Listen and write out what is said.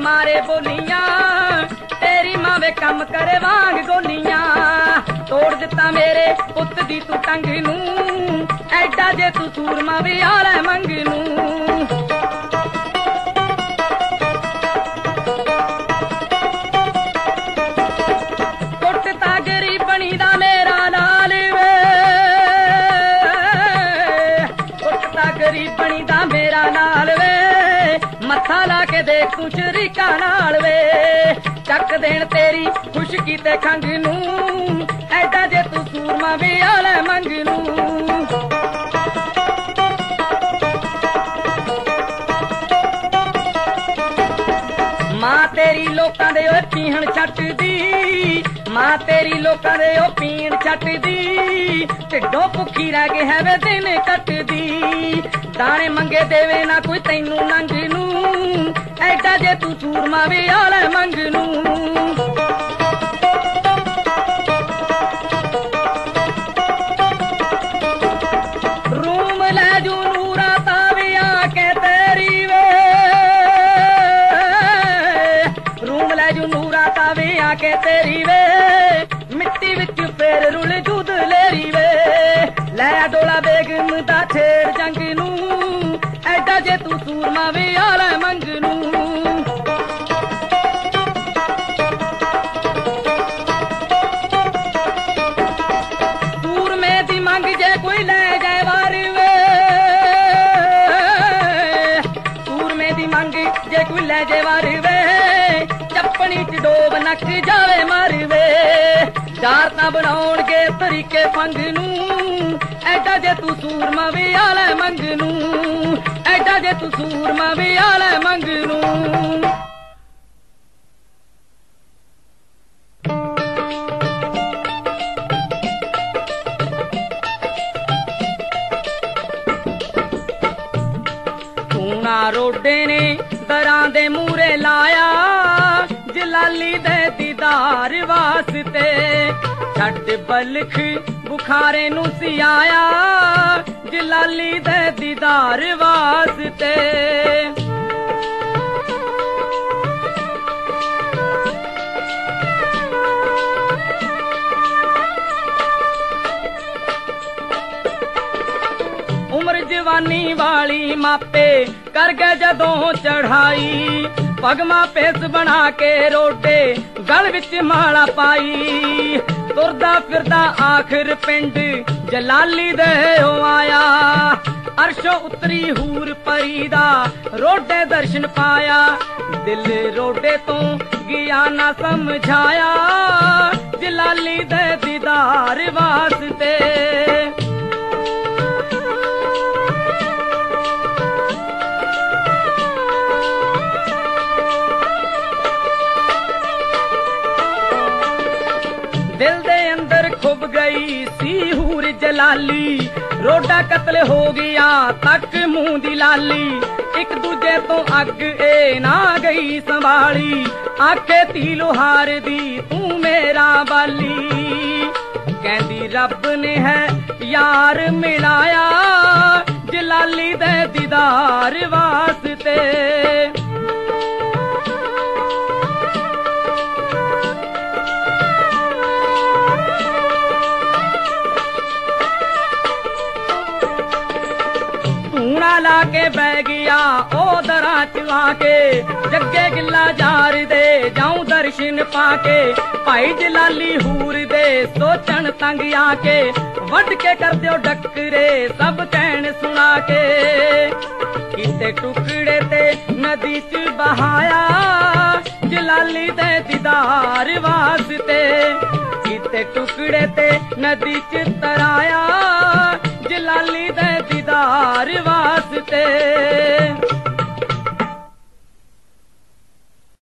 मारे बोलियां तेरी मां वे कम करे वांग गोलियां तोड़ दिता मेरे पुत दी तू टंग नू ऐडा जे तू सूरमा वे आला मंग नू कुटता गरीबनी दा मेरा लाल वे कुटता गरीबनी दा मेरा लाल वे मत्था ला के देख तू शरीका नाल वे चक देन तेरी खुशकी ते खंग नू ऐडा जे तू सूरमा वे आला मंग नू मां तेरी लोकां दे ओ पीहण छट दी मां तेरी लोकां दे ओ पीण छट दी ढिड्डों भुखी रह गए है वे दिन कट दी दाने मंगे देवे ना कोई तैनू नंग नू ऐडा जे तू सूरमा वे आला मंग नू रूम ले जू नूरा तावे आके तेरी वे रूम ले जू नूरा तावे आके तेरी वे मिट्टी विच फेर रुल जुद लेरी वे लै डोला बेगम दा छेड़ जंग नू ऐडा जे तू सूरमा वे आला मंग नू सूरमे दी मंग जे कोई ले जाए वार वे सूरमे दी मंग जे कोई ले जाए वार वे चप्पनी च डोब नक जावे मर वे जारतां बनाउणगे तरीके फंग नू ऐडा जे तू सूरमा वे आला मंग नू ऐडा जे तू सूरमा वे आला मंग नू तूना रोडे ने दरां दे मूरे लाया जलाली दे दीदार वास्ते छट बलख बुखारे नू सियाया जलाली दे दीदार वास्ते उम्र जवानी वाली मापे कर गए जदों चढ़ाई पगमा पेस बना के रोडे गल विच माला पाई तुरदा फिरदा आखिर पिंड जलाली दे हो आया अरशों उतरी हूर परी दा रोडे दर्शन पाया दिल रोडे तो गया ना समझाया जलाली दे दीदार वास्ते दिल दे अंदर खुब गई सी हूर जलाली रोडा कत्ल हो गया तक मुंह दी लाली एक दूजे तो अग ए ना गई संभाली आखे ती लोहार दी तू मेरा बाली कहंदी रब ने है यार मिलाया जलाली दे दीदार वास्ते ला के बह गया ओ दरा चुआ के जग्गे गिला जार दे जाऊं दर्शन पाके भाई जलाली हूर दे सोचन तंग आके वड के कर दियो डकरे सब कहन सुना के किते टुकड़े ते नदी च बहाया जलाली दे दीदार वास्ते किते टुकड़े ते नदी च तराया